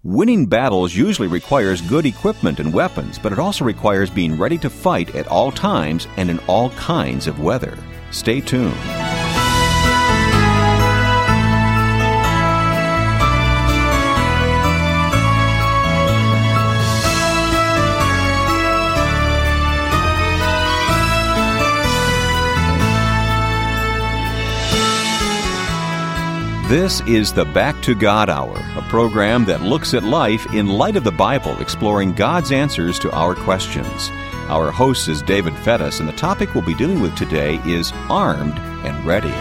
Winning battles usually requires good equipment and weapons, but it also requires being ready to fight at all times and in all kinds of weather. Stay tuned. This is the Back to God Hour, a program that looks at life in light of the Bible, exploring God's answers to our questions. Our host is David Fettis, and the topic we'll be dealing with today is Armed and Ready.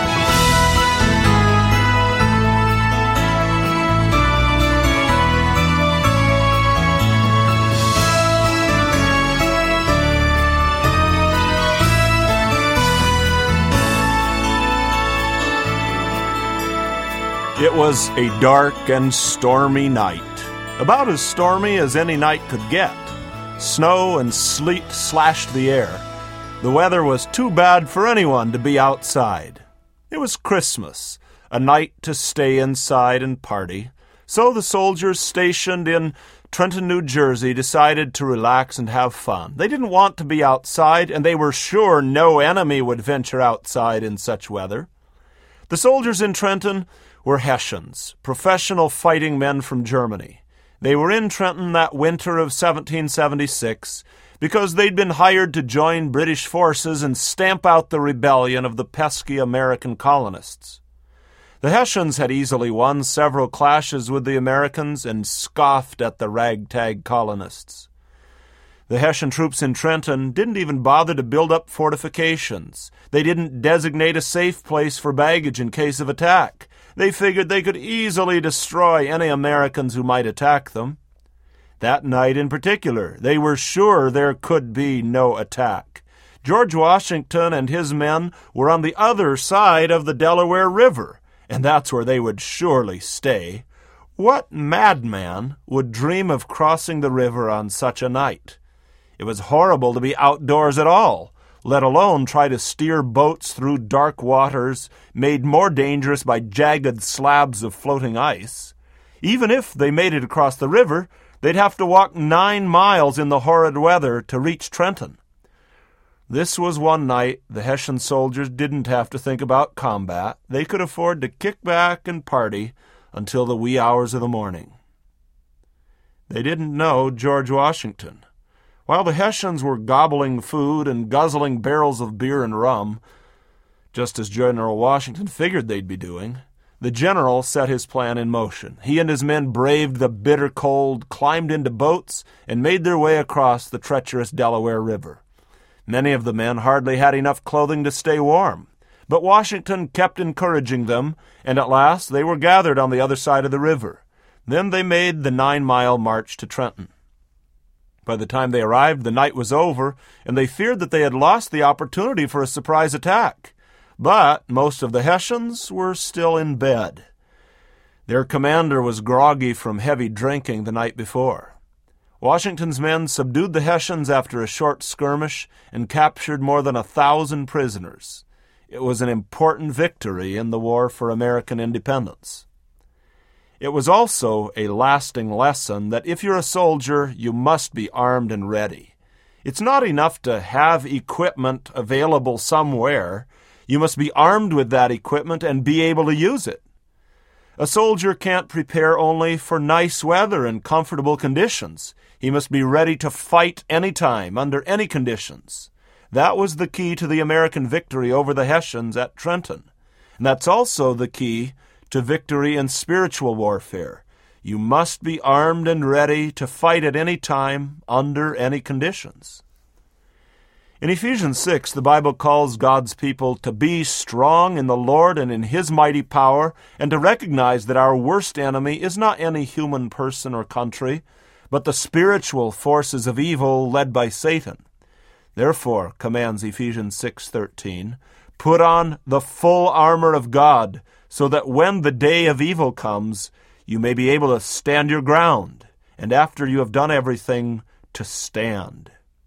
It was a dark and stormy night, about as stormy as any night could get. Snow and sleet slashed the air. The weather was too bad for anyone to be outside. It was Christmas, a night to stay inside and party. So the soldiers stationed in Trenton, New Jersey, decided to relax and have fun. They didn't want to be outside, and they were sure no enemy would venture outside in such weather. The soldiers in Trenton were Hessians, professional fighting men from Germany. They were in Trenton that winter of 1776 because they'd been hired to join British forces and stamp out the rebellion of the pesky American colonists. The Hessians had easily won several clashes with the Americans and scoffed at the ragtag colonists. The Hessian troops in Trenton didn't even bother to build up fortifications. They didn't designate a safe place for baggage in case of attack. They figured they could easily destroy any Americans who might attack them. That night in particular, they were sure there could be no attack. George Washington and his men were on the other side of the Delaware River, and that's where they would surely stay. What madman would dream of crossing the river on such a night? It was horrible to be outdoors at all, let alone try to steer boats through dark waters, made more dangerous by jagged slabs of floating ice. Even if they made it across the river, they'd have to walk 9 miles in the horrid weather to reach Trenton. This was one night the Hessian soldiers didn't have to think about combat. They could afford to kick back and party until the wee hours of the morning. They didn't know George Washington. While the Hessians were gobbling food and guzzling barrels of beer and rum, just as General Washington figured they'd be doing, the general set his plan in motion. He and his men braved the bitter cold, climbed into boats, and made their way across the treacherous Delaware River. Many of the men hardly had enough clothing to stay warm, but Washington kept encouraging them, and at last they were gathered on the other side of the river. Then they made the 9-mile march to Trenton. By the time they arrived, the night was over, and they feared that they had lost the opportunity for a surprise attack. But most of the Hessians were still in bed. Their commander was groggy from heavy drinking the night before. Washington's men subdued the Hessians after a short skirmish and captured more than 1,000 prisoners. It was an important victory in the war for American independence. It was also a lasting lesson that if you're a soldier, you must be armed and ready. It's not enough to have equipment available somewhere. You must be armed with that equipment and be able to use it. A soldier can't prepare only for nice weather and comfortable conditions. He must be ready to fight any time, under any conditions. That was the key to the American victory over the Hessians at Trenton. And that's also the key to victory in spiritual warfare. You must be armed and ready to fight at any time, under any conditions. In Ephesians 6, the Bible calls God's people to be strong in the Lord and in His mighty power, and to recognize that our worst enemy is not any human person or country, but the spiritual forces of evil led by Satan. Therefore, commands Ephesians 6:13, put on the full armor of God, so that when the day of evil comes, you may be able to stand your ground, and after you have done everything, to stand.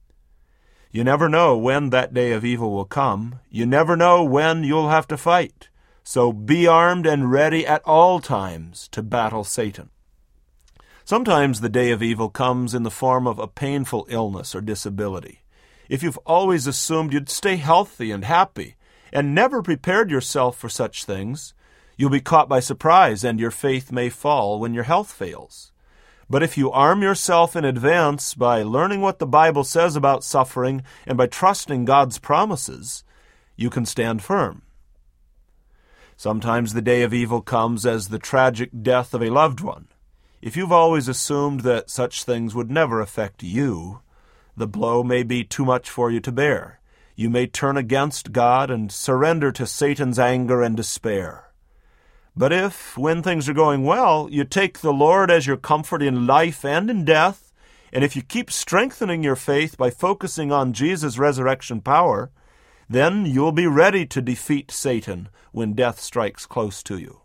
You never know when that day of evil will come. You never know when you'll have to fight. So be armed and ready at all times to battle Satan. Sometimes the day of evil comes in the form of a painful illness or disability. If you've always assumed you'd stay healthy and happy and never prepared yourself for such things, you'll be caught by surprise and your faith may fall when your health fails. But if you arm yourself in advance by learning what the Bible says about suffering and by trusting God's promises, you can stand firm. Sometimes the day of evil comes as the tragic death of a loved one. If you've always assumed that such things would never affect you, the blow may be too much for you to bear. You may turn against God and surrender to Satan's anger and despair. But if, when things are going well, you take the Lord as your comfort in life and in death, and if you keep strengthening your faith by focusing on Jesus' resurrection power, then you'll be ready to defeat Satan when death strikes close to you.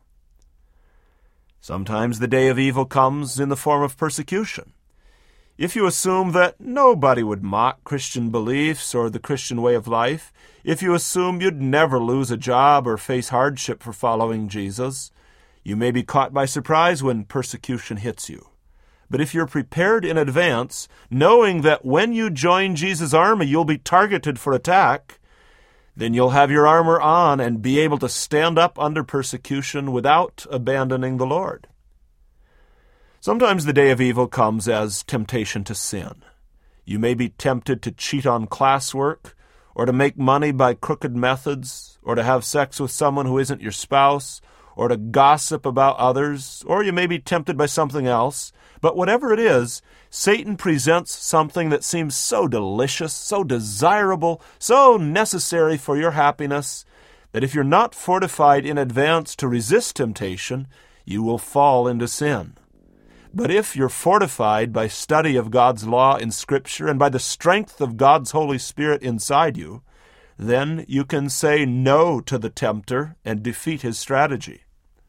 Sometimes the day of evil comes in the form of persecution. If you assume that nobody would mock Christian beliefs or the Christian way of life, if you assume you'd never lose a job or face hardship for following Jesus, you may be caught by surprise when persecution hits you. But if you're prepared in advance, knowing that when you join Jesus' army you'll be targeted for attack, then you'll have your armor on and be able to stand up under persecution without abandoning the Lord. Sometimes the day of evil comes as temptation to sin. You may be tempted to cheat on classwork, or to make money by crooked methods, or to have sex with someone who isn't your spouse, or to gossip about others, or you may be tempted by something else. But whatever it is, Satan presents something that seems so delicious, so desirable, so necessary for your happiness, that if you're not fortified in advance to resist temptation, you will fall into sin. But if you're fortified by study of God's law in Scripture and by the strength of God's Holy Spirit inside you, then you can say no to the tempter and defeat his strategy.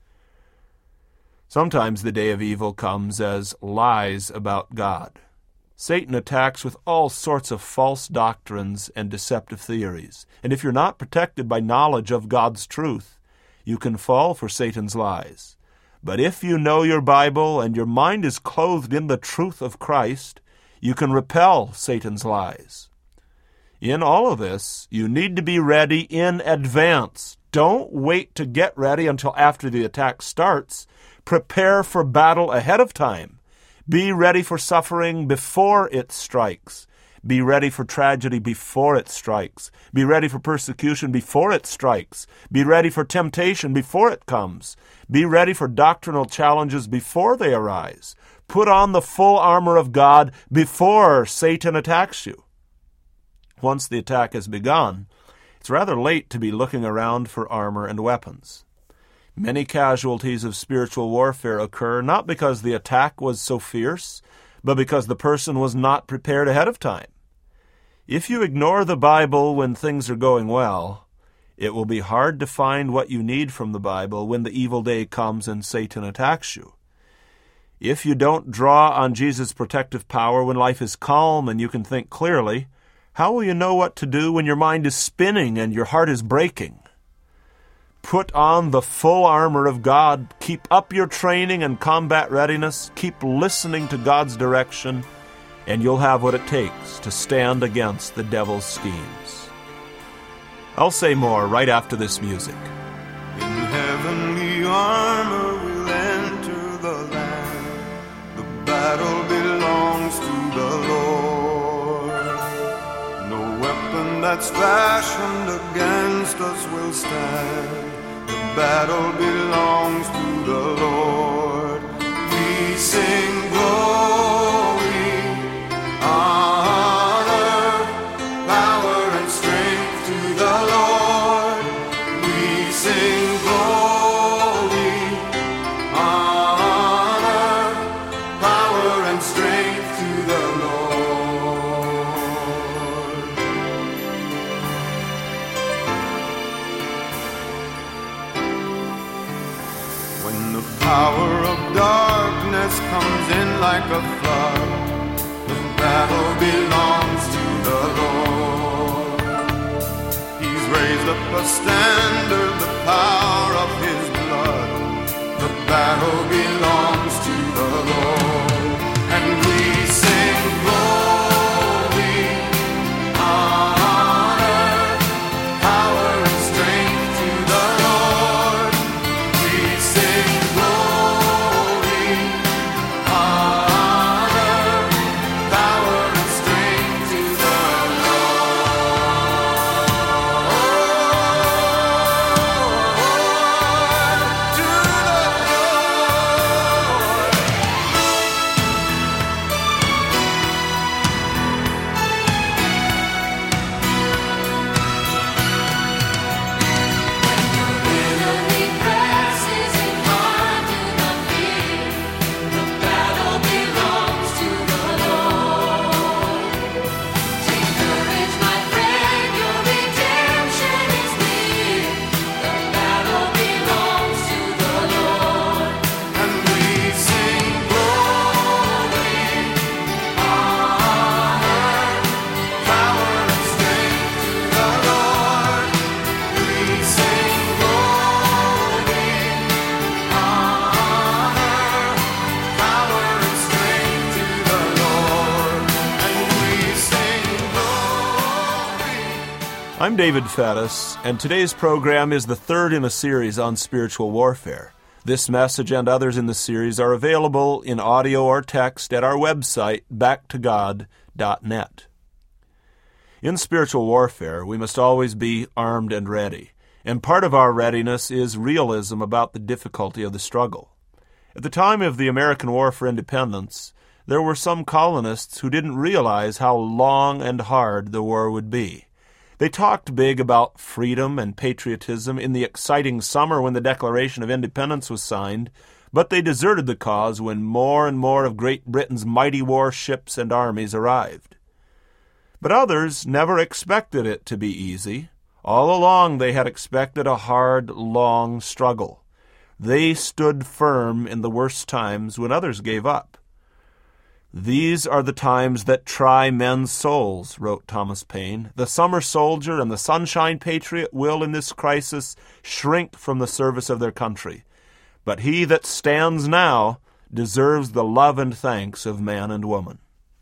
Sometimes the day of evil comes as lies about God. Satan attacks with all sorts of false doctrines and deceptive theories, and if you're not protected by knowledge of God's truth, you can fall for Satan's lies. But if you know your Bible and your mind is clothed in the truth of Christ, you can repel Satan's lies. In all of this, you need to be ready in advance. Don't wait to get ready until after the attack starts. Prepare for battle ahead of time. Be ready for suffering before it strikes. Be ready for tragedy before it strikes. Be ready for persecution before it strikes. Be ready for temptation before it comes. Be ready for doctrinal challenges before they arise. Put on the full armor of God before Satan attacks you. Once the attack has begun, it's rather late to be looking around for armor and weapons. Many casualties of spiritual warfare occur not because the attack was so fierce, but because the person was not prepared ahead of time. If you ignore the Bible when things are going well, it will be hard to find what you need from the Bible when the evil day comes and Satan attacks you. If you don't draw on Jesus' protective power when life is calm and you can think clearly, how will you know what to do when your mind is spinning and your heart is breaking? Put on the full armor of God. Keep up your training and combat readiness. Keep listening to God's direction, and you'll have what it takes to stand against the devil's schemes. I'll say more right after this music. In heavenly armor we'll enter the land. The battle belongs to the Lord. No weapon that's fashioned against us will stand. The battle belongs to the Lord. We sing glory, honor, power and strength to the Lord. We sing glory, honor, power and strength to the Lord. When the power of darkness comes in like a flood, the battle belongs to the Lord. He's raised up a standard, the power of His blood. The battle belongs to the Lord. I'm David Fettis, and today's program is the third in a series on spiritual warfare. This message and others in the series are available in audio or text at our website, backtogod.net. In spiritual warfare, we must always be armed and ready, and part of our readiness is realism about the difficulty of the struggle. At the time of the American War for Independence, there were some colonists who didn't realize how long and hard the war would be. They talked big about freedom and patriotism in the exciting summer when the Declaration of Independence was signed, but they deserted the cause when more and more of Great Britain's mighty warships and armies arrived. But others never expected it to be easy. All along they had expected a hard, long struggle. They stood firm in the worst times when others gave up. "These are the times that try men's souls," wrote Thomas Paine. "The summer soldier and the sunshine patriot will, in this crisis, shrink from the service of their country. But he that stands now deserves the love and thanks of man and woman."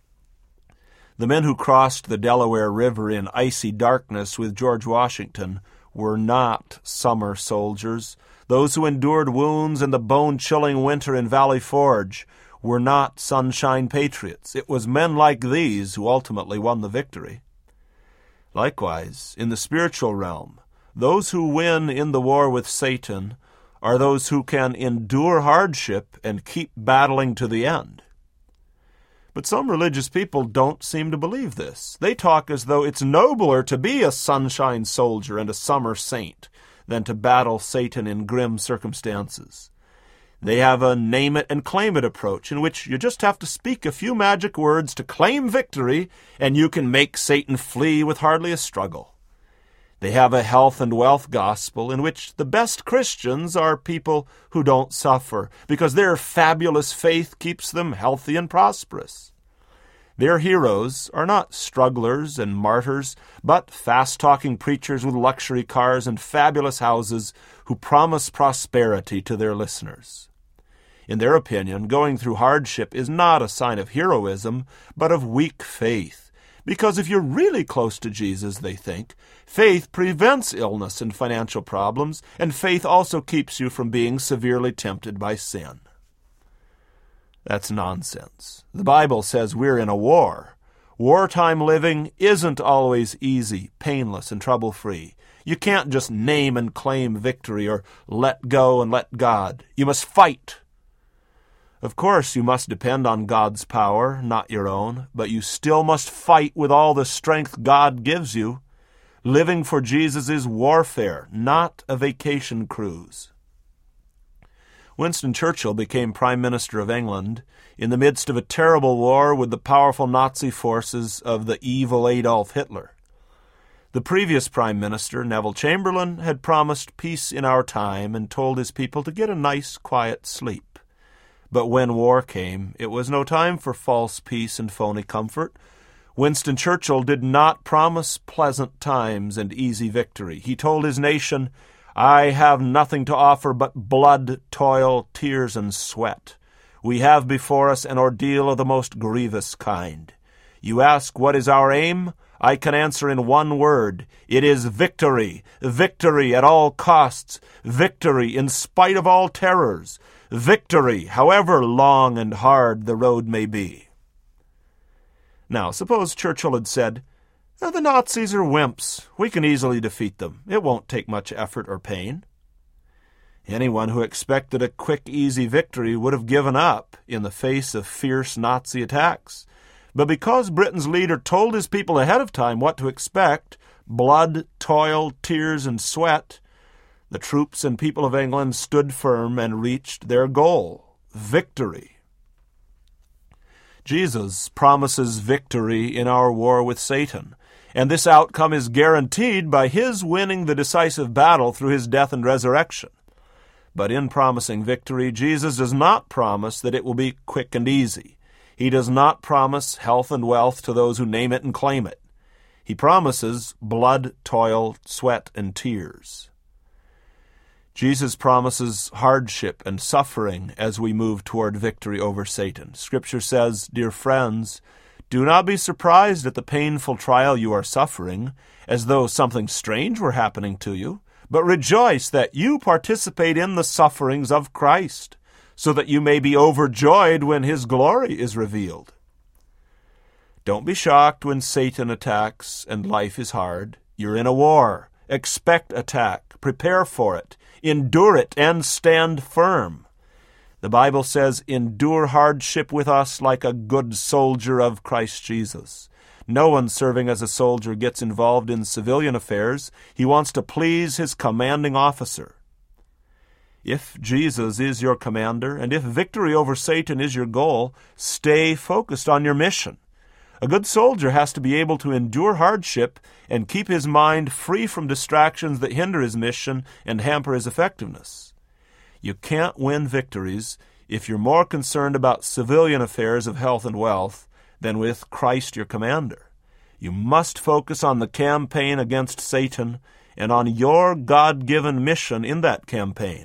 The men who crossed the Delaware River in icy darkness with George Washington were not summer soldiers. Those who endured wounds in the bone-chilling winter in Valley Forge were not sunshine patriots. It was men like these who ultimately won the victory. Likewise, in the spiritual realm, those who win in the war with Satan are those who can endure hardship and keep battling to the end. But some religious people don't seem to believe this. They talk as though it's nobler to be a sunshine soldier and a summer saint than to battle Satan in grim circumstances. They have a name-it-and-claim-it approach in which you just have to speak a few magic words to claim victory, and you can make Satan flee with hardly a struggle. They have a health and wealth gospel in which the best Christians are people who don't suffer, because their fabulous faith keeps them healthy and prosperous. Their heroes are not strugglers and martyrs, but fast-talking preachers with luxury cars and fabulous houses who promise prosperity to their listeners. In their opinion, going through hardship is not a sign of heroism, but of weak faith. Because if you're really close to Jesus, they think, faith prevents illness and financial problems, and faith also keeps you from being severely tempted by sin. That's nonsense. The Bible says we're in a war. Wartime living isn't always easy, painless, and trouble-free. You can't just name and claim victory or let go and let God. You must fight. Of course, you must depend on God's power, not your own, but you still must fight with all the strength God gives you. Living for Jesus is warfare, not a vacation cruise. Winston Churchill became Prime Minister of England in the midst of a terrible war with the powerful Nazi forces of the evil Adolf Hitler. The previous Prime Minister, Neville Chamberlain, had promised peace in our time and told his people to get a nice, quiet sleep. But when war came, it was no time for false peace and phony comfort. Winston Churchill did not promise pleasant times and easy victory. He told his nation, "I have nothing to offer but blood, toil, tears, and sweat. We have before us an ordeal of the most grievous kind. You ask what is our aim? I can answer in one word. It is victory. Victory at all costs. Victory in spite of all terrors. Victory, however long and hard the road may be." Now, suppose Churchill had said, "The Nazis are wimps. We can easily defeat them. It won't take much effort or pain." Anyone who expected a quick, easy victory would have given up in the face of fierce Nazi attacks. But because Britain's leader told his people ahead of time what to expect, blood, toil, tears, and sweat, the troops and people of England stood firm and reached their goal, victory. Jesus promises victory in our war with Satan, and this outcome is guaranteed by his winning the decisive battle through his death and resurrection. But in promising victory, Jesus does not promise that it will be quick and easy. He does not promise health and wealth to those who name it and claim it. He promises blood, toil, sweat, and tears. Jesus promises hardship and suffering as we move toward victory over Satan. Scripture says, "Dear friends, Do not be surprised at the painful trial you are suffering, as though something strange were happening to you, but rejoice that you participate in the sufferings of Christ, so that you may be overjoyed when his glory is revealed. Don't be shocked when Satan attacks and life is hard. You're in a war. Expect attack. Prepare for it. Endure it and stand firm. The Bible says, endure hardship with us like a good soldier of Christ Jesus. No one serving as a soldier gets involved in civilian affairs. He wants to please his commanding officer. If Jesus is your commander, and if victory over Satan is your goal, stay focused on your mission. A good soldier has to be able to endure hardship and keep his mind free from distractions that hinder his mission and hamper his effectiveness. You can't win victories if you're more concerned about civilian affairs of health and wealth than with Christ your commander. You must focus on the campaign against Satan and on your God-given mission in that campaign.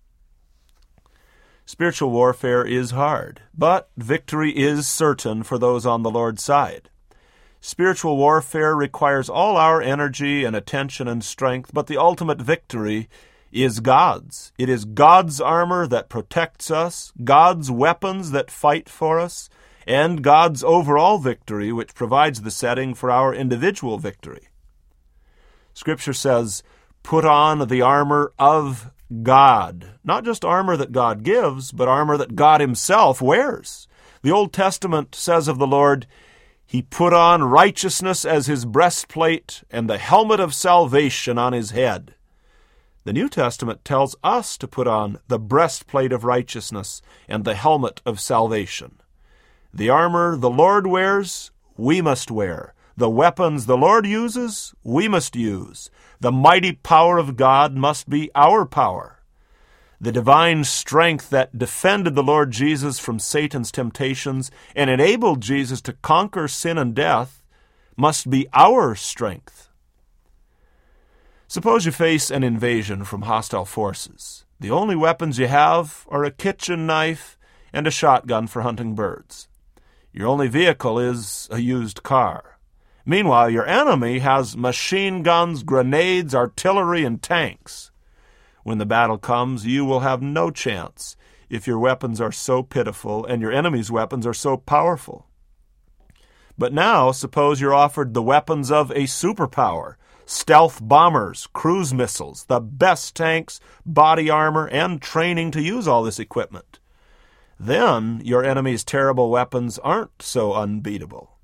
Spiritual warfare is hard, but victory is certain for those on the Lord's side. Spiritual warfare requires all our energy and attention and strength, but the ultimate victory is God's. It is God's armor that protects us, God's weapons that fight for us, and God's overall victory which provides the setting for our individual victory. Scripture says, put on the armor of God. Not just armor that God gives, but armor that God himself wears. The Old Testament says of the Lord, he put on righteousness as his breastplate and the helmet of salvation on his head. The New Testament tells us to put on the breastplate of righteousness and the helmet of salvation. The armor the Lord wears, we must wear. The weapons the Lord uses, we must use. The mighty power of God must be our power. The divine strength that defended the Lord Jesus from Satan's temptations and enabled Jesus to conquer sin and death must be our strength. Suppose you face an invasion from hostile forces. The only weapons you have are a kitchen knife and a shotgun for hunting birds. Your only vehicle is a used car. Meanwhile, your enemy has machine guns, grenades, artillery, and tanks. When the battle comes, you will have no chance if your weapons are so pitiful and your enemy's weapons are so powerful. But now, suppose you're offered the weapons of a superpower, stealth bombers, cruise missiles, the best tanks, body armor, and training to use all this equipment. Then your enemy's terrible weapons aren't so unbeatable.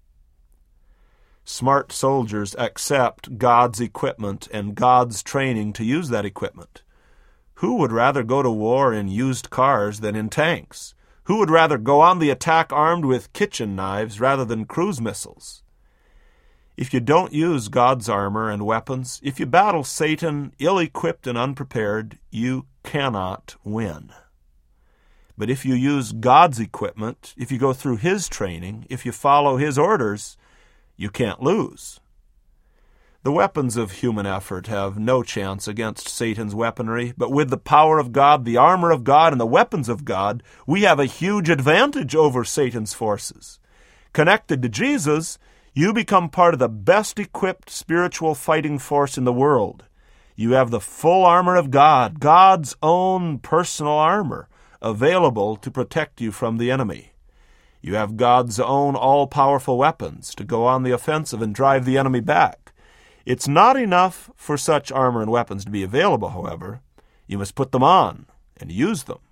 Smart soldiers accept God's equipment and God's training to use that equipment. Who would rather go to war in used cars than in tanks? Who would rather go on the attack armed with kitchen knives rather than cruise missiles? If you don't use God's armor and weapons, if you battle Satan ill-equipped and unprepared, you cannot win. But if you use God's equipment, if you go through his training, if you follow his orders, you can't lose. The weapons of human effort have no chance against Satan's weaponry, but with the power of God, the armor of God, and the weapons of God, we have a huge advantage over Satan's forces. Connected to Jesus, you become part of the best-equipped spiritual fighting force in the world. You have the full armor of God, God's own personal armor, available to protect you from the enemy. You have God's own all-powerful weapons to go on the offensive and drive the enemy back. It's not enough for such armor and weapons to be available, however. You must put them on and use them.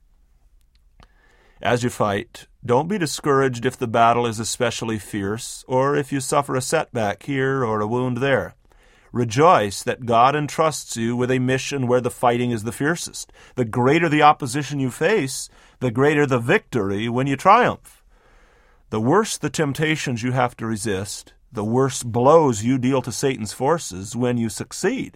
As you fight, don't be discouraged if the battle is especially fierce, or if you suffer a setback here or a wound there. Rejoice that God entrusts you with a mission where the fighting is the fiercest. The greater the opposition you face, the greater the victory when you triumph. The worse the temptations you have to resist, the worse blows you deal to Satan's forces when you succeed.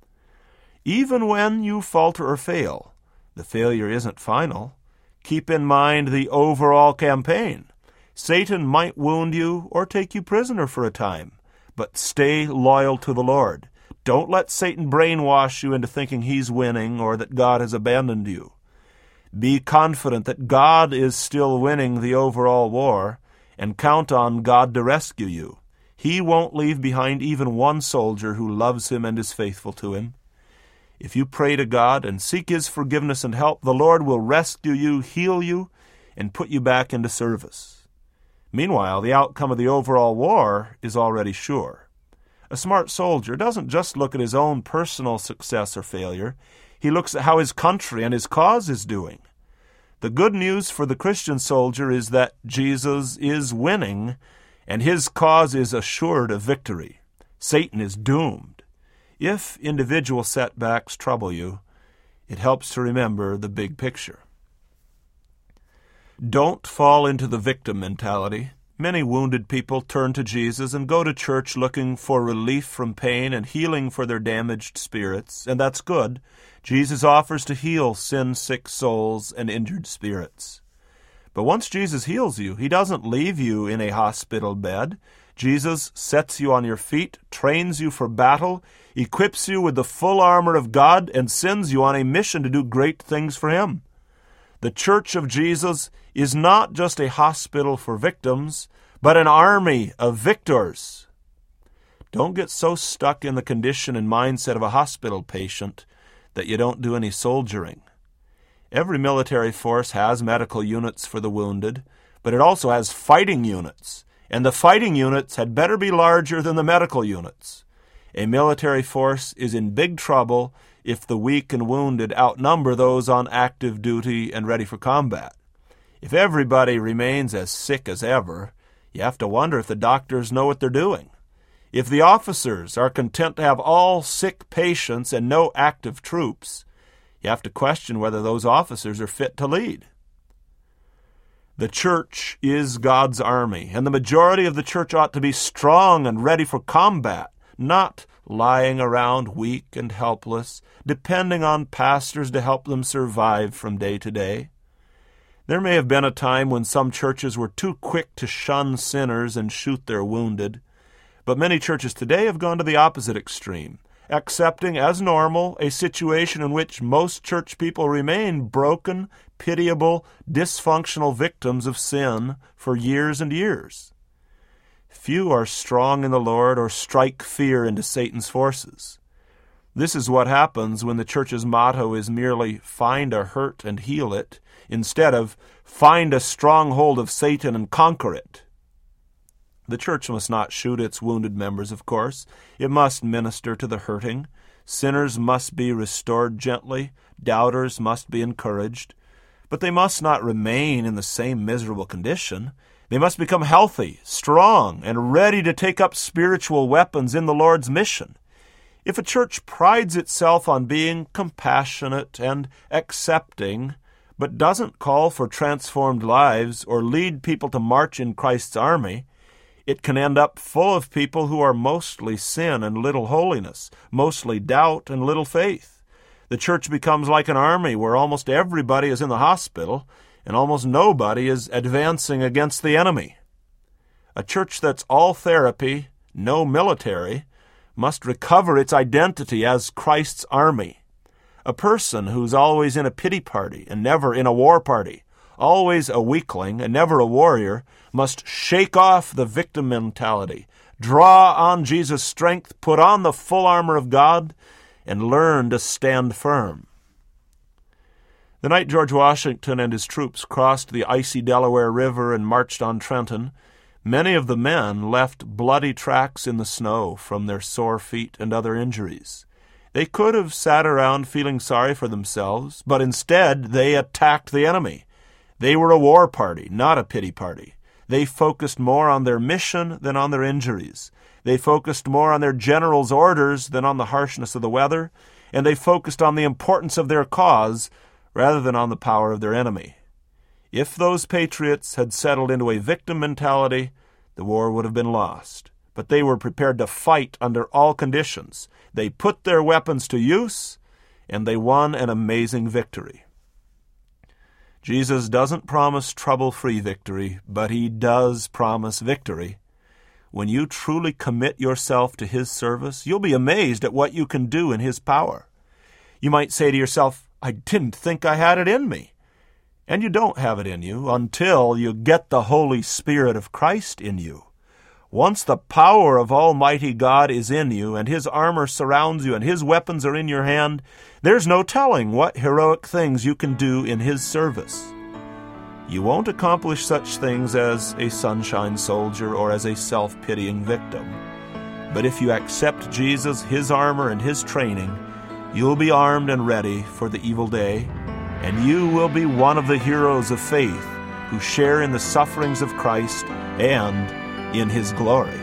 Even when you falter or fail, the failure isn't final. Keep in mind the overall campaign. Satan might wound you or take you prisoner for a time, but stay loyal to the Lord. Don't let Satan brainwash you into thinking he's winning or that God has abandoned you. Be confident that God is still winning the overall war, and count on God to rescue you. He won't leave behind even one soldier who loves him and is faithful to him. If you pray to God and seek his forgiveness and help, the Lord will rescue you, heal you, and put you back into service. Meanwhile, the outcome of the overall war is already sure. A smart soldier doesn't just look at his own personal success or failure. He looks at how his country and his cause is doing. The good news for the Christian soldier is that Jesus is winning, and his cause is assured of victory. Satan is doomed. If individual setbacks trouble you, it helps to remember the big picture. Don't fall into the victim mentality. Many wounded people turn to Jesus and go to church looking for relief from pain and healing for their damaged spirits, and that's good. Jesus offers to heal sin-sick souls and injured spirits. But once Jesus heals you, he doesn't leave you in a hospital bed. Jesus sets you on your feet, trains you for battle, equips you with the full armor of God, and sends you on a mission to do great things for him. The Church of Jesus is not just a hospital for victims, but an army of victors. Don't get so stuck in the condition and mindset of a hospital patient that you don't do any soldiering. Every military force has medical units for the wounded, but it also has fighting units, and the fighting units had better be larger than the medical units. A military force is in big trouble if the weak and wounded outnumber those on active duty and ready for combat. If everybody remains as sick as ever, you have to wonder if the doctors know what they're doing. If the officers are content to have all sick patients and no active troops, you have to question whether those officers are fit to lead. The church is God's army, and the majority of the church ought to be strong and ready for combat, not lying around weak and helpless, depending on pastors to help them survive from day to day. There may have been a time when some churches were too quick to shun sinners and shoot their wounded, but many churches today have gone to the opposite extreme, accepting as normal a situation in which most church people remain broken, pitiable, dysfunctional victims of sin for years and years. Few are strong in the Lord or strike fear into Satan's forces. This is what happens when the church's motto is merely find a hurt and heal it, instead of find a stronghold of Satan and conquer it. The church must not shoot its wounded members, of course. It must minister to the hurting. Sinners must be restored gently. Doubters must be encouraged. But they must not remain in the same miserable condition. They must become healthy, strong, and ready to take up spiritual weapons in the Lord's mission. If a church prides itself on being compassionate and accepting, but doesn't call for transformed lives or lead people to march in Christ's army, it can end up full of people who are mostly sin and little holiness, mostly doubt and little faith. The church becomes like an army where almost everybody is in the hospital and almost nobody is advancing against the enemy. A church that's all therapy, no military, must recover its identity as Christ's army. A person who's always in a pity party and never in a war party, always a weakling and never a warrior, must shake off the victim mentality, draw on Jesus' strength, put on the full armor of God, and learn to stand firm. The night George Washington and his troops crossed the icy Delaware River and marched on Trenton, many of the men left bloody tracks in the snow from their sore feet and other injuries. They could have sat around feeling sorry for themselves, but instead they attacked the enemy. They were a war party, not a pity party. They focused more on their mission than on their injuries. They focused more on their general's orders than on the harshness of the weather, and they focused on the importance of their cause rather than on the power of their enemy. If those patriots had settled into a victim mentality, the war would have been lost. But they were prepared to fight under all conditions. They put their weapons to use, and they won an amazing victory. Jesus doesn't promise trouble-free victory, but he does promise victory. When you truly commit yourself to his service, you'll be amazed at what you can do in his power. You might say to yourself, I didn't think I had it in me. And you don't have it in you until you get the Holy Spirit of Christ in you. Once the power of Almighty God is in you, and His armor surrounds you, and His weapons are in your hand, there's no telling what heroic things you can do in His service. You won't accomplish such things as a sunshine soldier or as a self-pitying victim. But if you accept Jesus, His armor, and His training, you'll be armed and ready for the evil day, and you will be one of the heroes of faith who share in the sufferings of Christ and in His glory.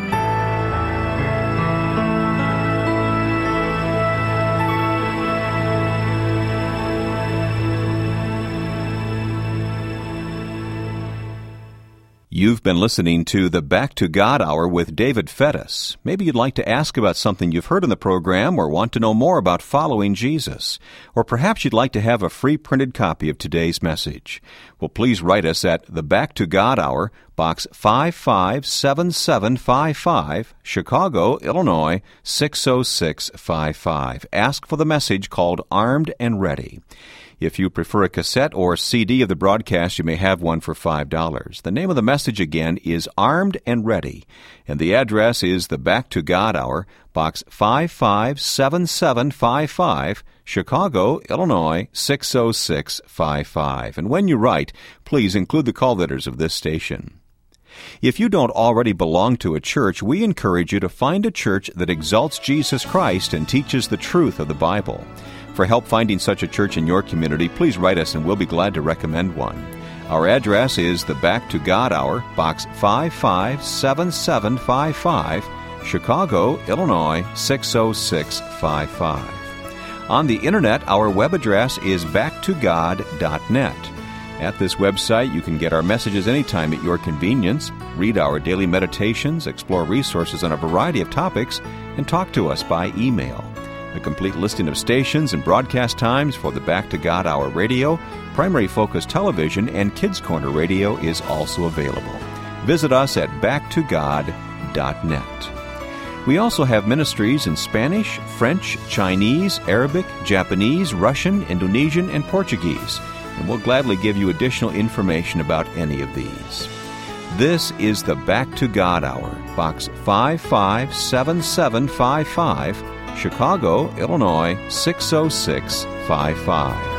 You've been listening to the Back to God Hour with David Fettis. Maybe you'd like to ask about something you've heard in the program or want to know more about following Jesus. Or perhaps you'd like to have a free printed copy of today's message. Well, please write us at the Back to God Hour, Box 557755, Chicago, Illinois 60655. Ask for the message called Armed and Ready. If you prefer a cassette or CD of the broadcast, you may have one for $5. The name of the message again is Armed and Ready, and the address is the Back to God Hour, Box 557755, Chicago, Illinois 60655. And when you write, please include the call letters of this station. If you don't already belong to a church, we encourage you to find a church that exalts Jesus Christ and teaches the truth of the Bible. For help finding such a church in your community, please write us and we'll be glad to recommend one. Our address is the Back to God Hour, Box 557755, Chicago, Illinois 60655. On the Internet, our web address is backtogod.net. At this website, you can get our messages anytime at your convenience, read our daily meditations, explore resources on a variety of topics, and talk to us by email. A complete listing of stations and broadcast times for the Back to God Hour radio, Primary Focus Television, and Kids Corner Radio is also available. Visit us at backtogod.net. We also have ministries in Spanish, French, Chinese, Arabic, Japanese, Russian, Indonesian, and Portuguese, and we'll gladly give you additional information about any of these. This is the Back to God Hour, Box 557755, Chicago, Illinois 60655.